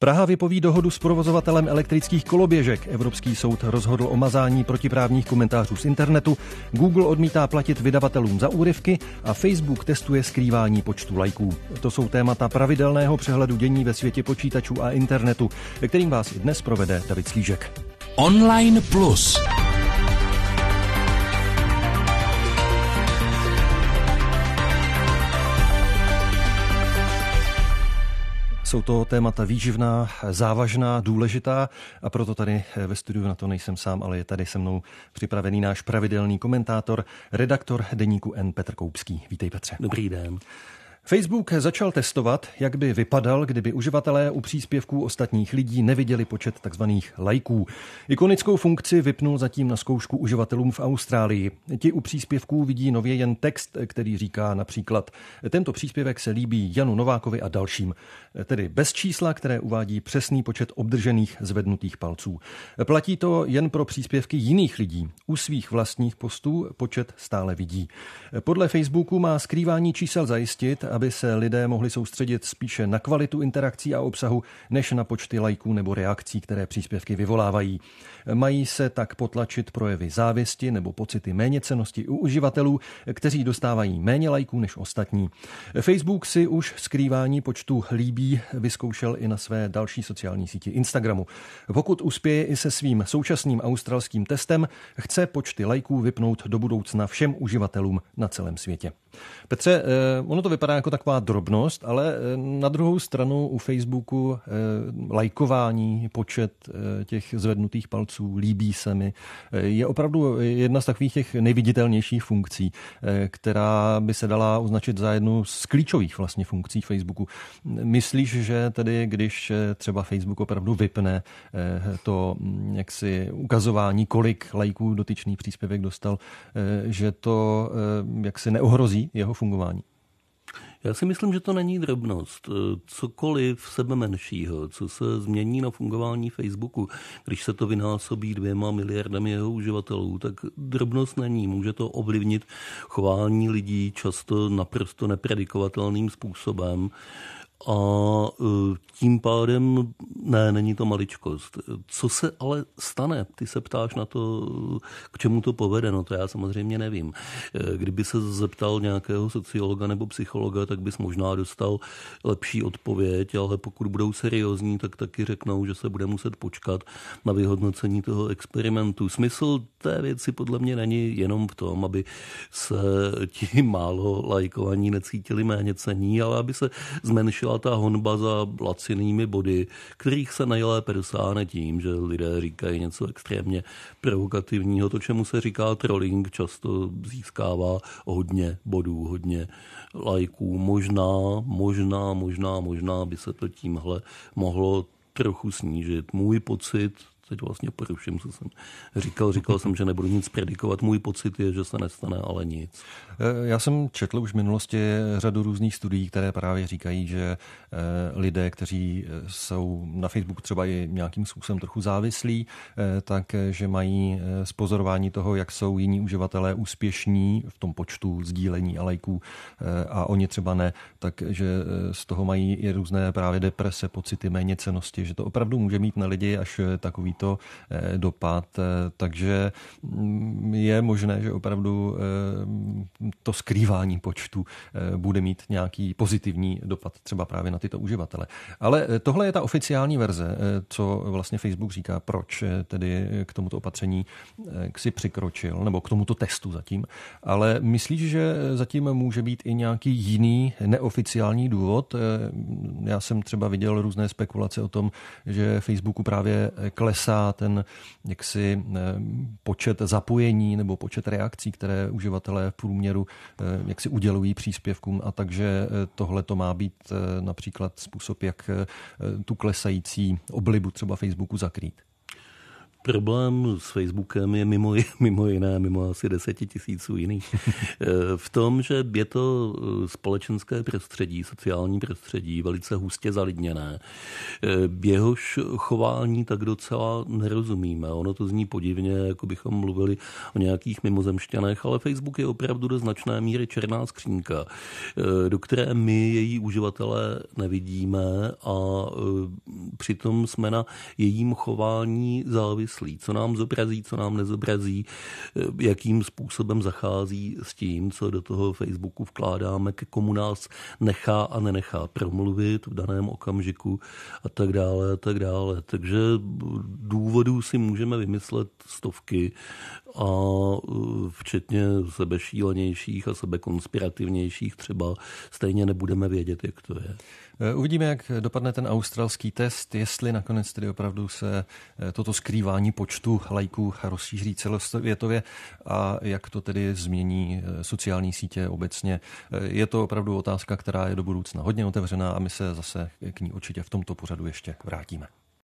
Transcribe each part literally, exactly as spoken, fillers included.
Praha vypoví dohodu s provozovatelem elektrických koloběžek. Evropský soud rozhodl o mazání protiprávních komentářů z internetu. Google odmítá platit vydavatelům za úryvky a Facebook testuje skrývání počtu lajků. To jsou témata pravidelného přehledu dění ve světě počítačů a internetu, kterým vás i dnes provede David Slížek. Online Plus. Jsou to témata výživná, závažná, důležitá a proto tady ve studiu na to nejsem sám, ale je tady se mnou připravený náš pravidelný komentátor, redaktor deníku N Petr Koupský. Vítej, Petře. Dobrý den. Facebook začal testovat, jak by vypadal, kdyby uživatelé u příspěvků ostatních lidí neviděli počet takzvaných lajků. Ikonickou funkci vypnul zatím na zkoušku uživatelům v Austrálii. Ti u příspěvků vidí nově jen text, který říká například: tento příspěvek se líbí Janu Novákovi a dalším. Tedy bez čísla, které uvádí přesný počet obdržených zvednutých palců. Platí to jen pro příspěvky jiných lidí. U svých vlastních postů počet stále vidí. Podle Facebooku má skrývání čísel zajistit, aby se lidé mohli soustředit spíše na kvalitu interakcí a obsahu, než na počty lajků nebo reakcí, které příspěvky vyvolávají. Mají se tak potlačit projevy závisti nebo pocity méněcennosti u uživatelů, kteří dostávají méně lajků než ostatní. Facebook si už skrývání počtu líbí vyzkoušel i na své další sociální síti Instagramu. Pokud uspěje i se svým současným australským testem, chce počty lajků vypnout do budoucna všem uživatelům na celém světě. Petře, ono to vypadá jako taková drobnost, ale na druhou stranu u Facebooku lajkování, počet těch zvednutých palců, líbí se mi, je opravdu jedna z takových těch nejviditelnějších funkcí, která by se dala označit za jednu z klíčových vlastně funkcí Facebooku. Myslíš, že tedy, když třeba Facebook opravdu vypne to jaksi ukazování, kolik lajků dotyčný příspěvek dostal, že to jaksi neohrozí jeho fungování? Já si myslím, že to není drobnost. Cokoliv sebe menšího, co se změní na fungování Facebooku, když se to vynásobí dvěma miliardami jeho uživatelů, tak drobnost není. Může to ovlivnit chování lidí často naprosto nepredikovatelným způsobem. A tím pádem ne, není to maličkost. Co se ale stane? Ty se ptáš na to, k čemu to povede, no to já samozřejmě nevím. Kdyby se zeptal nějakého sociologa nebo psychologa, tak bys možná dostal lepší odpověď, ale pokud budou seriózní, tak taky řeknou, že se bude muset počkat na vyhodnocení toho experimentu. Smysl té věci podle mě není jenom v tom, aby se ti málo lajkovaní necítili méněcenní, ale aby se zmenšila ta honba za lacinými body, kterých se nejlépe dosáhne tím, že lidé říkají něco extrémně provokativního. To, čemu se říká trolling, často získává hodně bodů, hodně lajků. Možná, možná, možná, možná by se to tímhle mohlo trochu snížit. Můj pocit, teď vlastně poruším, co jsem říkal. Říkal jsem, že nebudu nic predikovat. Můj pocit je, že se nestane, ale nic. Já jsem četl už v minulosti řadu různých studií, které právě říkají, že lidé, kteří jsou na Facebooku třeba i nějakým způsobem trochu závislí, tak že mají zpozorování toho, jak jsou jiní uživatelé úspěšní v tom počtu sdílení a lajků a oni třeba ne, takže z toho mají i různé právě deprese, pocity méněcennosti, že to opravdu může mít na lidi až takový to dopad, takže je možné, že opravdu to skrývání počtu bude mít nějaký pozitivní dopad třeba právě na tyto uživatele. Ale tohle je ta oficiální verze, co vlastně Facebook říká, proč tedy k tomuto opatření si přikročil, nebo k tomuto testu zatím. Ale myslíš, že zatím může být i nějaký jiný neoficiální důvod? Já jsem třeba viděl různé spekulace o tom, že Facebooku právě klesá ten jaksi počet zapojení nebo počet reakcí, které uživatelé v průměru jaksi udělují příspěvkům, a takže tohle to má být například způsob, jak tu klesající oblibu třeba Facebooku zakrýt. Problém s Facebookem je mimo, mimo jiné, mimo asi deseti tisíců jiných. V tom, že je to společenské prostředí, sociální prostředí, velice hustě zalidněné. Jehož chování tak docela nerozumíme. Ono to zní podivně, jako bychom mluvili o nějakých mimozemšťanech, ale Facebook je opravdu do značné míry černá skřínka, do které my, její uživatelé, nevidíme a přitom jsme na jejím chování závislí. Co nám zobrazí, co nám nezobrazí, jakým způsobem zachází s tím, co do toho Facebooku vkládáme, ke komu nás nechá a nenechá promluvit v daném okamžiku a tak dále a tak dále. Takže důvodů si můžeme vymyslet stovky a včetně sebešílenějších a sebekonspirativnějších třeba stejně nebudeme vědět, jak to je. Uvidíme, jak dopadne ten australský test, jestli nakonec tedy opravdu se toto skrývání počtu lajků rozšíří celosvětově a jak to tedy změní sociální sítě obecně. Je to opravdu otázka, která je do budoucna hodně otevřená a my se zase k ní určitě v tomto pořadu ještě vrátíme.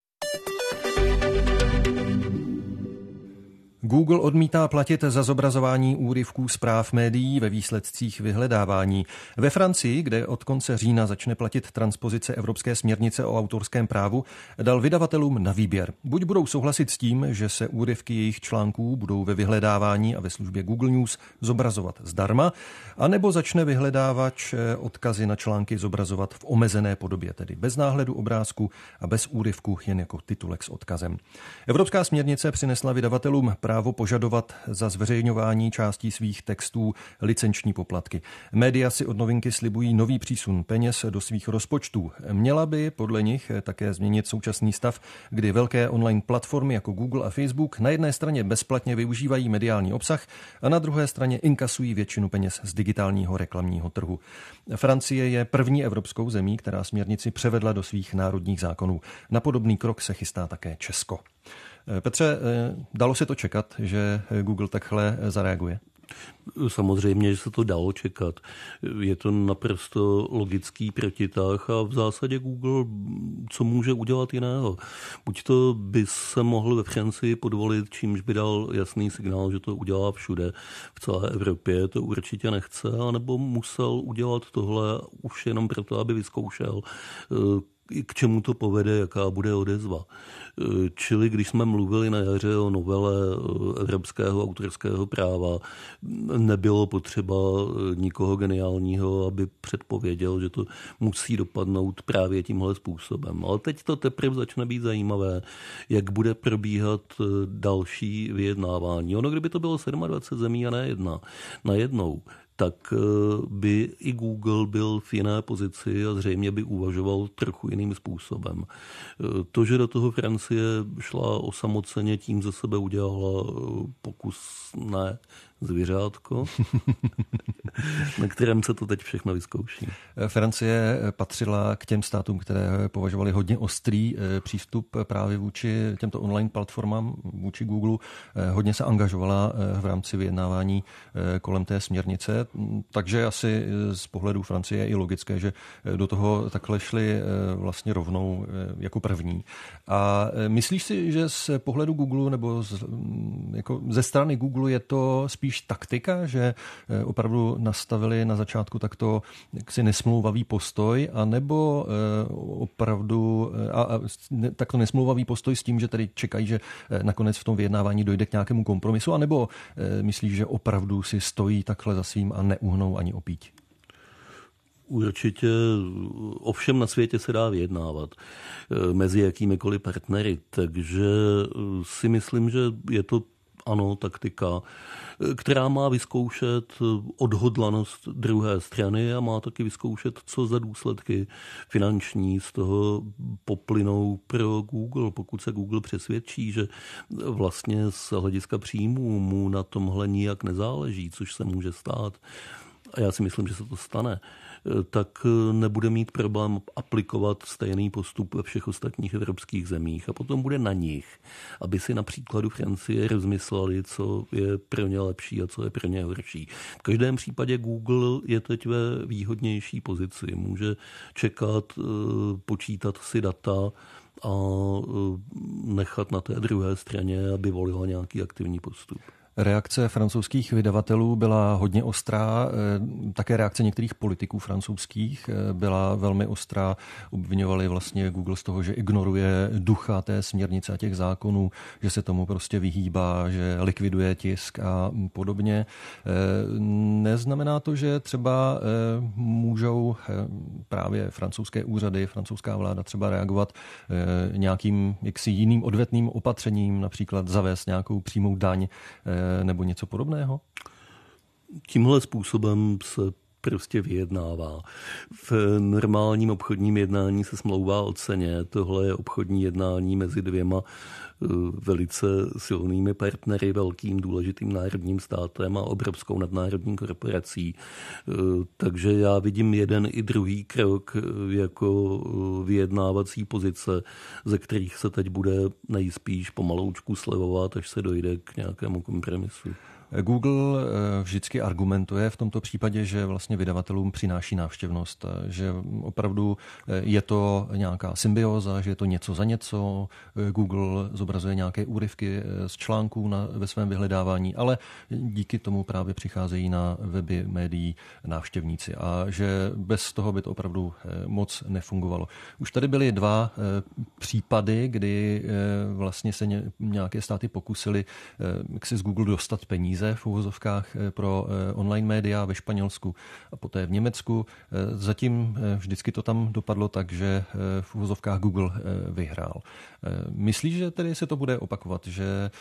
Google odmítá platit za zobrazování úryvků zpráv médií ve výsledcích vyhledávání. Ve Francii, kde od konce října začne platit transpozice Evropské směrnice o autorském právu, dal vydavatelům na výběr. Buď budou souhlasit s tím, že se úryvky jejich článků budou ve vyhledávání a ve službě Google News zobrazovat zdarma, anebo začne vyhledávač odkazy na články zobrazovat v omezené podobě, tedy bez náhledu obrázku a bez úryvku, jen jako titulek s odkazem. Evropská směrnice přinesla vydavatelům právo požadovat za zveřejňování částí svých textů licenční poplatky. Média si od novinky slibují nový přísun peněz do svých rozpočtů. Měla by podle nich také změnit současný stav, kdy velké online platformy jako Google a Facebook na jedné straně bezplatně využívají mediální obsah a na druhé straně inkasují většinu peněz z digitálního reklamního trhu. Francie je první evropskou zemí, která směrnici převedla do svých národních zákonů. Na podobný krok se chystá také Česko. Petře, dalo se to čekat, že Google takhle zareaguje? Samozřejmě, že se to dalo čekat. Je to naprosto logický protitah a v zásadě Google co může udělat jiného. Buď to by se mohl ve Francii podvolit, čímž by dal jasný signál, že to udělá všude v celé Evropě, to určitě nechce, anebo musel udělat tohle už jenom proto, aby vyzkoušel, k čemu to povede, jaká bude odezva. Čili když jsme mluvili na jaře o novele evropského autorského práva, nebylo potřeba nikoho geniálního, aby předpověděl, že to musí dopadnout právě tímhle způsobem. Ale teď to teprve začne být zajímavé, jak bude probíhat další vyjednávání. Ono, kdyby to bylo dvacet sedm zemí a ne jedna, najednou, tak by i Google byl v jiné pozici a zřejmě by uvažoval trochu jiným způsobem. To, že do toho Francie šla osamoceně, tím ze sebe udělala pokusné zvířátko, na kterém se to teď všechno vyzkouší. Francie patřila k těm státům, které považovali hodně ostrý přístup právě vůči těmto online platformám, vůči Google. Hodně se angažovala v rámci vyjednávání kolem té směrnice, takže asi z pohledu Francie je i logické, že do toho takhle šli vlastně rovnou jako první. A myslíš si, že z pohledu Google nebo z, jako ze strany Google je to spíš taktika, že opravdu nastavili na začátku takto jaksi nesmlouvavý postoj, anebo opravdu a, a, takto nesmlouvavý postoj s tím, že tady čekají, že nakonec v tom vyjednávání dojde k nějakému kompromisu, anebo myslíš, že opravdu si stojí takhle za svým a neuhnou ani opíť? Určitě ovšem na světě se dá vyjednávat mezi jakýmikoliv partnery, takže si myslím, že je to ano, taktika, která má vyzkoušet odhodlanost druhé strany a má taky vyzkoušet, co za důsledky finanční z toho poplynou pro Google. Pokud se Google přesvědčí, že vlastně z hlediska příjmů mu na tomhle nijak nezáleží, což se může stát, a já si myslím, že se to stane, tak nebude mít problém aplikovat stejný postup ve všech ostatních evropských zemích. A potom bude na nich, aby si na příkladu Francie rozmysleli, co je pro ně lepší a co je pro ně horší. V každém případě Google je teď ve výhodnější pozici. Může čekat, počítat si data a nechat na té druhé straně, aby volila nějaký aktivní postup. Reakce francouzských vydavatelů byla hodně ostrá, také reakce některých politiků francouzských byla velmi ostrá. Obviňovali vlastně Google z toho, že ignoruje ducha té směrnice a těch zákonů, že se tomu prostě vyhýbá, že likviduje tisk a podobně. Neznamená to, že třeba můžou právě francouzské úřady, francouzská vláda třeba reagovat nějakým jaksi jiným odvetným opatřením, například zavést nějakou přímou daň nebo něco podobného? Tímhle způsobem se prostě vyjednává. V normálním obchodním jednání se smlouvá o ceně. Tohle je obchodní jednání mezi dvěma velice silnými partnery, velkým důležitým národním státem a obrovskou nadnárodní korporací. Takže já vidím jeden i druhý krok jako vyjednávací pozice, ze kterých se teď bude nejspíš pomaloučku slevovat, až se dojde k nějakému kompromisu. Google vždycky argumentuje v tomto případě, že vlastně vydavatelům přináší návštěvnost, že opravdu je to nějaká symbioza, že je to něco za něco. Google zobrazuje nějaké úryvky z článků na, ve svém vyhledávání, ale díky tomu právě přicházejí na weby médií návštěvníci a že bez toho by to opravdu moc nefungovalo. Už tady byly dva případy, kdy vlastně se nějaké státy pokusily jak si z Google dostat peníze v uvozovkách pro online média ve Španělsku a poté v Německu. Zatím vždycky to tam dopadlo tak, že v uvozovkách Google vyhrál. Myslíš, že tedy se to bude opakovat, že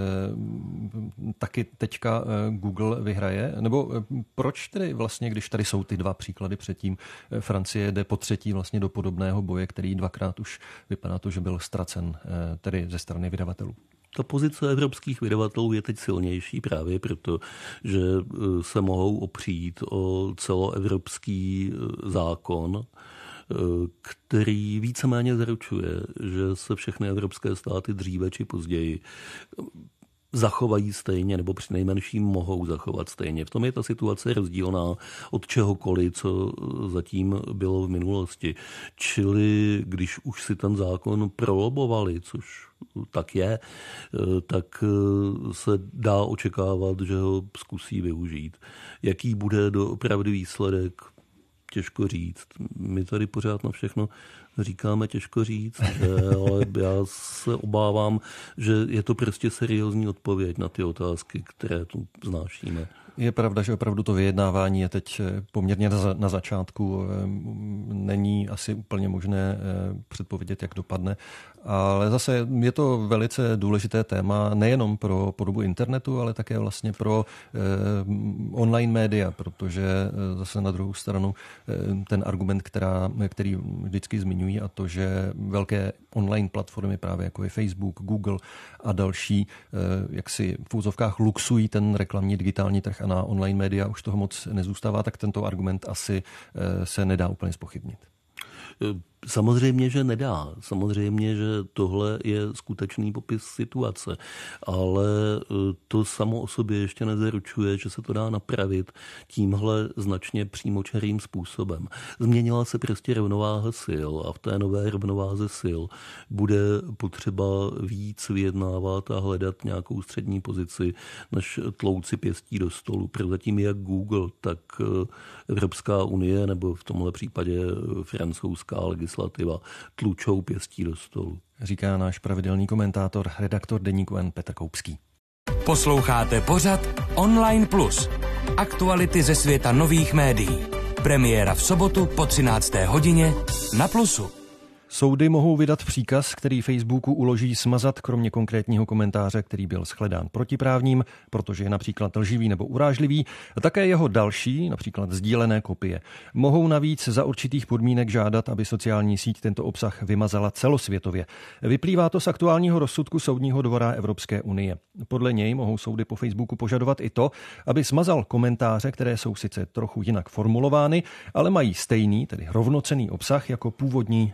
taky teďka Google vyhraje? Nebo proč tedy vlastně, když tady jsou ty dva příklady předtím, Francie jde po třetí vlastně do podobného boje, který dvakrát už vypadá to, že byl ztracen tedy ze strany vydavatelů? Ta pozice evropských vydavatelů je teď silnější právě proto, že se mohou opřít o celoevropský zákon, který víceméně zaručuje, že se všechny evropské státy dříve či později zachovají stejně, nebo přinejmenším mohou zachovat stejně. V tom je ta situace rozdílná od čehokoliv, co zatím bylo v minulosti. Čili když už si ten zákon prolobovali, což tak je, tak se dá očekávat, že ho zkusí využít. Jaký bude doopravdy výsledek, těžko říct. My tady pořád na všechno říkáme těžko říct, ale já se obávám, že je to prostě seriózní odpověď na ty otázky, které tu vznášíme. Je pravda, že opravdu to vyjednávání je teď poměrně na začátku. Není asi úplně možné předpovědět, jak dopadne. Ale zase je to velice důležité téma nejenom pro podobu internetu, ale také vlastně pro online média, protože zase na druhou stranu ten argument, která, který vždycky zmiňují, a to, že velké online platformy právě jako je Facebook, Google a další, jak si v úzovkách luxují ten reklamní digitální trh a na online média už toho moc nezůstává, tak tento argument asi se nedá úplně zpochybnit. Samozřejmě, že nedá. Samozřejmě, že tohle je skutečný popis situace, ale to samo o sobě ještě nezaručuje, že se to dá napravit tímhle značně přímočarým způsobem. Změnila se prostě rovnováha sil a v té nové rovnováze sil bude potřeba víc vyjednávat a hledat nějakou střední pozici, než tlouci pěstí do stolu. Prozatím jak Google, tak Evropská unie nebo v tomhle případě francouzská legislativa tlučou pěstí do stolu. Říká náš pravidelný komentátor, redaktor deníku N Petr Koupský. Posloucháte pořad Online Plus. Aktuality ze světa nových médií. Premiéra v sobotu po třinácté hodině na Plusu. Soudy mohou vydat příkaz, který Facebooku uloží smazat kromě konkrétního komentáře, který byl shledán protiprávním, protože je například lživý nebo urážlivý, a také jeho další, například sdílené kopie. Mohou navíc za určitých podmínek žádat, aby sociální síť tento obsah vymazala celosvětově. Vyplývá to z aktuálního rozsudku Soudního dvora Evropské unie. Podle něj mohou soudy po Facebooku požadovat i to, aby smazal komentáře, které jsou sice trochu jinak formulovány, ale mají stejný, tedy rovnocenný obsah jako původní protiprávní.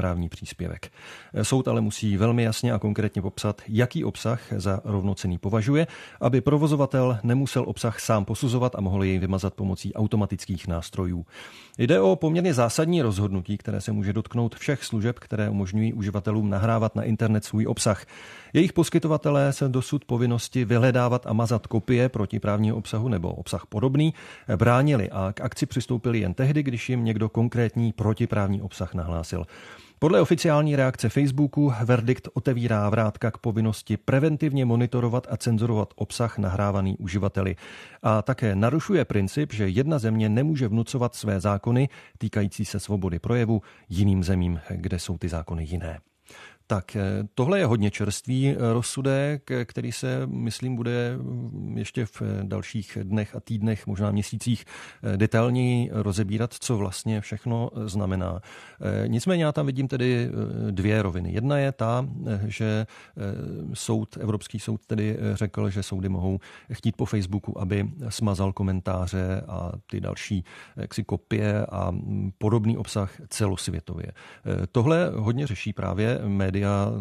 protiprávní příspěvek. Soud ale musí velmi jasně a konkrétně popsat, jaký obsah za rovnocenný považuje, aby provozovatel nemusel obsah sám posuzovat a mohl jej vymazat pomocí automatických nástrojů. Jde o poměrně zásadní rozhodnutí, které se může dotknout všech služeb, které umožňují uživatelům nahrávat na internet svůj obsah. Jejich poskytovatelé se dosud povinnosti vyhledávat a mazat kopie protiprávního obsahu nebo obsah podobný bránili a k akci přistoupili jen tehdy, když jim někdo konkrétní protiprávní obsah nahlásil. Podle oficiální reakce Facebooku verdikt otevírá vrátka k povinnosti preventivně monitorovat a cenzurovat obsah nahrávaný uživateli. A také narušuje princip, že jedna země nemůže vnucovat své zákony týkající se svobody projevu jiným zemím, kde jsou ty zákony jiné. Tak tohle je hodně čerstvý rozsudek, který se, myslím, bude ještě v dalších dnech a týdnech, možná měsících detailněji rozebírat, co vlastně všechno znamená. Nicméně já tam vidím tedy dvě roviny. Jedna je ta, že soud, Evropský soud tedy řekl, že soudy mohou chtít po Facebooku, aby smazal komentáře a ty další jaksi kopie a podobný obsah celosvětově. Tohle hodně řeší právě média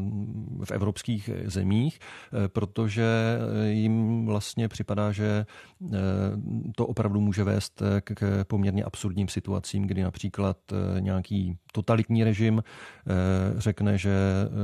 v evropských zemích, protože jim vlastně připadá, že to opravdu může vést k poměrně absurdním situacím, kdy například nějaký totalitní režim řekne, že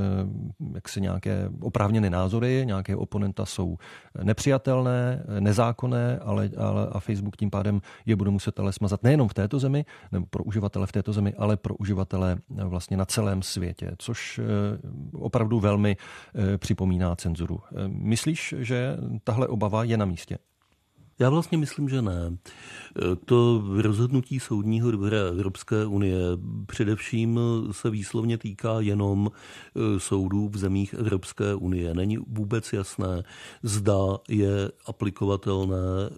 jaksi nějaké oprávněné názory, nějaké oponenta jsou nepřijatelné, nezákonné, ale, ale a Facebook tím pádem je bude muset ale smazat nejenom v této zemi, nebo pro uživatele v této zemi, ale pro uživatele vlastně na celém světě, což opravdu velmi připomíná cenzuru. Myslíš, že tahle obava je na místě? Já vlastně myslím, že ne. To rozhodnutí Soudního dvora Evropské unie především se výslovně týká jenom soudů v zemích Evropské unie. Není vůbec jasné, zda je aplikovatelné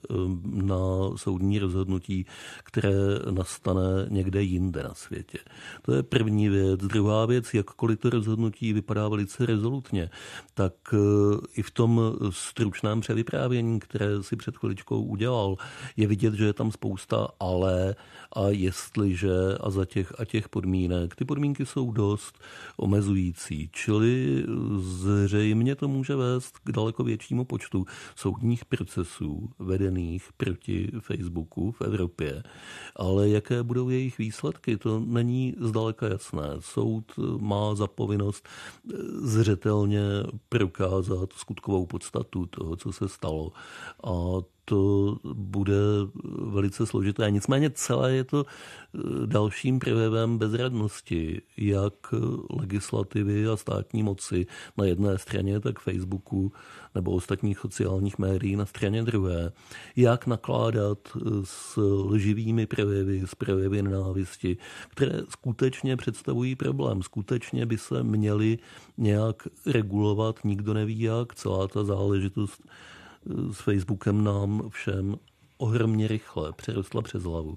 na soudní rozhodnutí, které nastane někde jinde na světě. To je první věc. Druhá věc, jakkoliv to rozhodnutí vypadá velice rezolutně, tak i v tom stručném převyprávění, které si před chviličkou udělal, je vidět, že je tam spousta ale a jestliže a za těch a těch podmínek. Ty podmínky jsou dost omezující, čili zřejmě to může vést k daleko většímu počtu soudních procesů vedených proti Facebooku v Evropě. Ale jaké budou jejich výsledky, to není zdaleka jasné. Soud má za povinnost zřetelně prokázat skutkovou podstatu toho, co se stalo. A to bude velice složité. Nicméně celé je to dalším projevem bezradnosti, jak legislativy a státní moci na jedné straně, tak Facebooku nebo ostatních sociálních médií na straně druhé, jak nakládat s lživými projevy, s projevy nenávisti, které skutečně představují problém. Skutečně by se měly nějak regulovat, nikdo neví jak, celá ta záležitost s Facebookem nám všem ohromně rychle přerostla přes hlavu.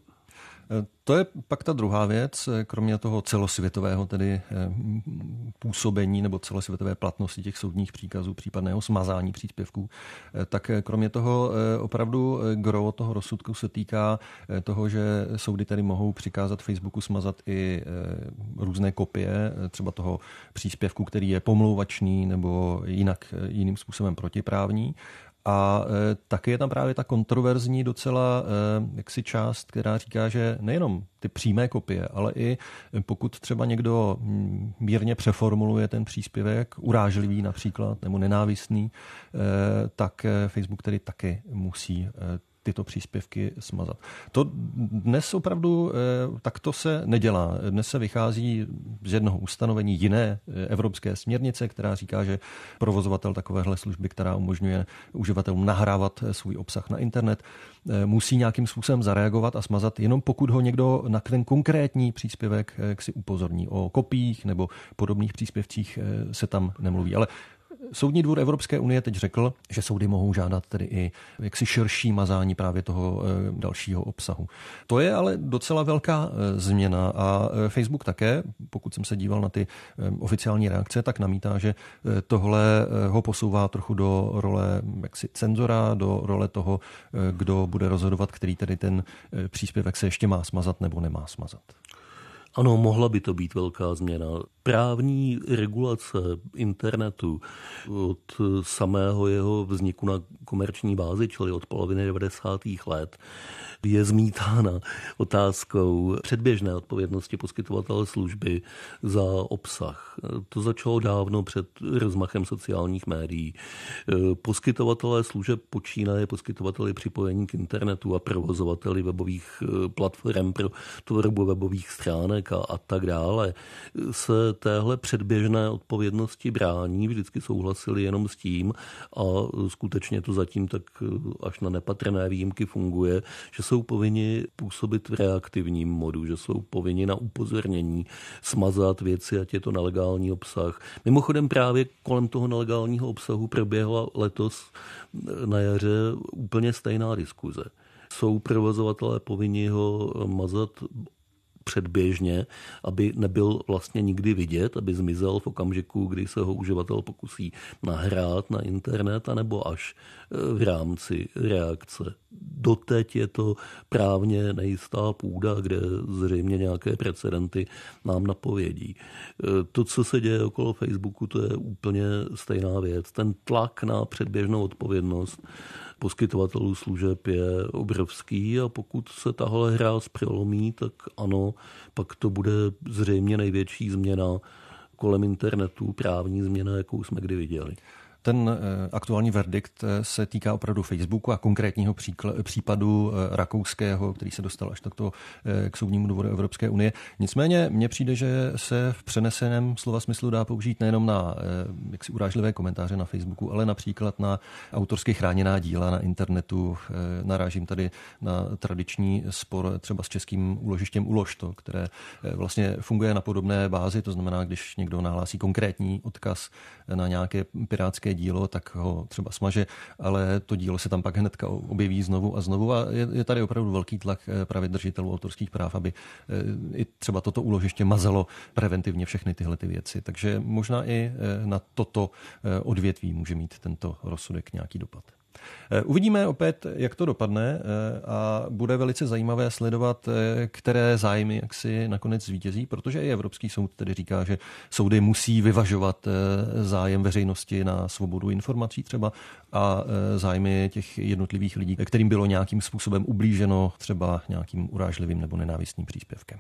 To je pak ta druhá věc, kromě toho celosvětového tedy působení nebo celosvětové platnosti těch soudních příkazů, případného smazání příspěvků, tak kromě toho opravdu gro toho rozsudku se týká toho, že soudy tedy mohou přikázat Facebooku smazat i různé kopie třeba toho příspěvku, který je pomlouvačný nebo jinak jiným způsobem protiprávní. A e, taky je tam právě ta kontroverzní docela e, jaksi část, která říká, že nejenom ty přímé kopie, ale i pokud třeba někdo mírně přeformuluje ten příspěvek, urážlivý například, nebo nenávistný, e, tak Facebook tedy taky musí e, tyto příspěvky smazat. To dnes opravdu takto se nedělá. Dnes se vychází z jednoho ustanovení jiné evropské směrnice, která říká, že provozovatel takovéhle služby, která umožňuje uživatelům nahrávat svůj obsah na internet, musí nějakým způsobem zareagovat a smazat, jenom pokud ho někdo na ten konkrétní příspěvek si upozorní. O kopiích nebo podobných příspěvcích se tam nemluví. Ale Soudní dvůr Evropské unie teď řekl, že soudy mohou žádat tedy i jaksi širší mazání právě toho dalšího obsahu. To je ale docela velká změna a Facebook také, pokud jsem se díval na ty oficiální reakce, tak namítá, že tohle ho posouvá trochu do role jaksi cenzora, do role toho, kdo bude rozhodovat, který tedy ten příspěvek se ještě má smazat nebo nemá smazat. Ano, mohla by to být velká změna. Právní regulace internetu od samého jeho vzniku na komerční bázi, čili od poloviny devadesátých let, je zmítána otázkou předběžné odpovědnosti poskytovatele služby za obsah. To začalo dávno před rozmachem sociálních médií. Poskytovatelé služeb počínaje poskytovateli připojení k internetu a provozovateli webových platform pro tvorbu webových stránek a, a tak dále se téhle předběžné odpovědnosti brání, vždycky souhlasili jenom s tím a skutečně to zatím tak až na nepatrné výjimky funguje, že jsou povinni působit v reaktivním modu, že jsou povinni na upozornění smazat věci, ať je to nelegální obsah. Mimochodem právě kolem toho nelegálního obsahu proběhla letos na jaře úplně stejná diskuze. Jsou provozovatelé povinni ho mazat předběžně, aby nebyl vlastně nikdy vidět, aby zmizel v okamžiku, kdy se ho uživatel pokusí nahrát na internet, anebo až v rámci reakce. Doteď je to právně nejistá půda, kde zřejmě nějaké precedenty nám napovědí. To, co se děje okolo Facebooku, to je úplně stejná věc. Ten tlak na předběžnou odpovědnost poskytovatelů služeb je obrovský a pokud se tahle hra zprolomí, tak ano, pak to bude zřejmě největší změna kolem internetu, právní změna, jakou jsme kdy viděli. Ten aktuální verdikt se týká opravdu Facebooku a konkrétního případu rakouského, který se dostal až takto k soudnímu dvoru Evropské unie. Nicméně mně přijde, že se v přeneseném slova smyslu dá použít nejenom na jaksi urážlivé komentáře na Facebooku, ale například na autorsky chráněná díla na internetu. Narážím tady na tradiční spor třeba s českým úložištěm Uložto, které vlastně funguje na podobné bázi, to znamená, když někdo nahlásí konkrétní odkaz na nějaké pirátské dílo, tak ho třeba smaže, ale to dílo se tam pak hnedka objeví znovu a znovu a je, je tady opravdu velký tlak právě držitelů autorských práv, aby i třeba toto úložiště mazalo preventivně všechny tyhle ty věci. Takže možná i na toto odvětví může mít tento rozsudek nějaký dopad. Uvidíme opět, jak to dopadne a bude velice zajímavé sledovat, které zájmy jaksi nakonec zvítězí, protože i Evropský soud tedy říká, že soudy musí vyvažovat zájem veřejnosti na svobodu informací třeba a zájmy těch jednotlivých lidí, kterým bylo nějakým způsobem ublíženo třeba nějakým urážlivým nebo nenávistným příspěvkem.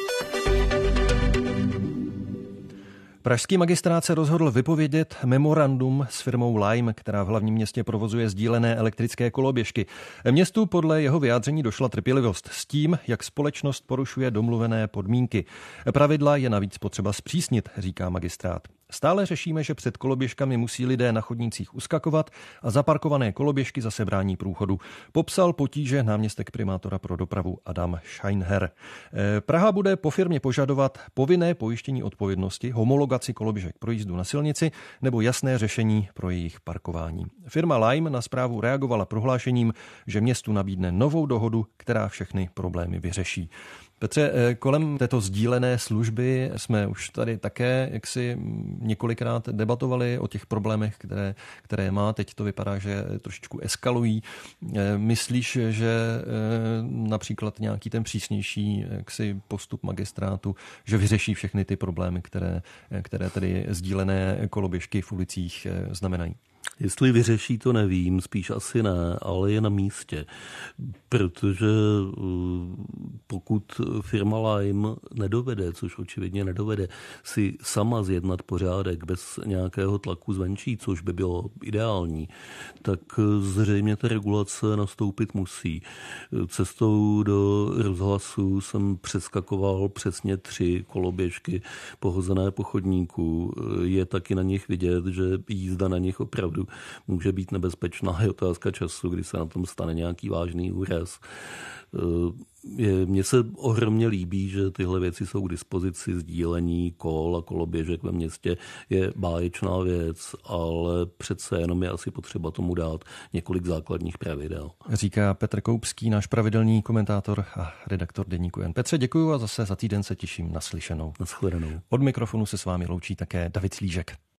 Pražský magistrát se rozhodl vypovědět memorandum s firmou Lime, která v hlavním městě provozuje sdílené elektrické koloběžky. Městu podle jeho vyjádření došla trpělivost s tím, jak společnost porušuje domluvené podmínky. Pravidla je navíc potřeba zpřísnit, říká magistrát. Stále řešíme, že před koloběžkami musí lidé na chodnících uskakovat a zaparkované koloběžky zase brání průchodu. Popsal potíže náměstek primátora pro dopravu Adam Scheinher. Praha bude po firmě požadovat povinné pojištění odpovědnosti, homologaci koloběžek pro jízdu na silnici nebo jasné řešení pro jejich parkování. Firma Lime na zprávu reagovala prohlášením, že městu nabídne novou dohodu, která všechny problémy vyřeší. Petře, kolem této sdílené služby jsme už tady také jaksi několikrát debatovali o těch problémech, které, které má. Teď to vypadá, že trošičku eskalují. Myslíš, že například nějaký ten přísnější jaksi postup magistrátu, že vyřeší všechny ty problémy, které, které tedy sdílené koloběžky v ulicích znamenají? Jestli vyřeší, to nevím, spíš asi ne, ale je na místě, protože pokud firma Lime nedovede, což očividně nedovede, si sama zjednat pořádek bez nějakého tlaku zvenčí, což by bylo ideální, tak zřejmě ta regulace nastoupit musí. Cestou do rozhlasu jsem přeskakoval přesně tři koloběžky pohozené po chodníku. Je taky na nich vidět, že jízda na nich opravdu může být nebezpečná. Je otázka času, kdy se na tom stane nějaký vážný úraz. Je, mně se ohromně líbí, že tyhle věci jsou k dispozici, sdílení kol a koloběžek ve městě je báječná věc, ale přece jenom je asi potřeba tomu dát několik základních pravidel. Říká Petr Koupský, náš pravidelný komentátor a redaktor deníku N. Petře, děkuju a zase za týden se těším na slyšenou. Naschledanou. Od mikrofonu se s vámi loučí také David Slížek.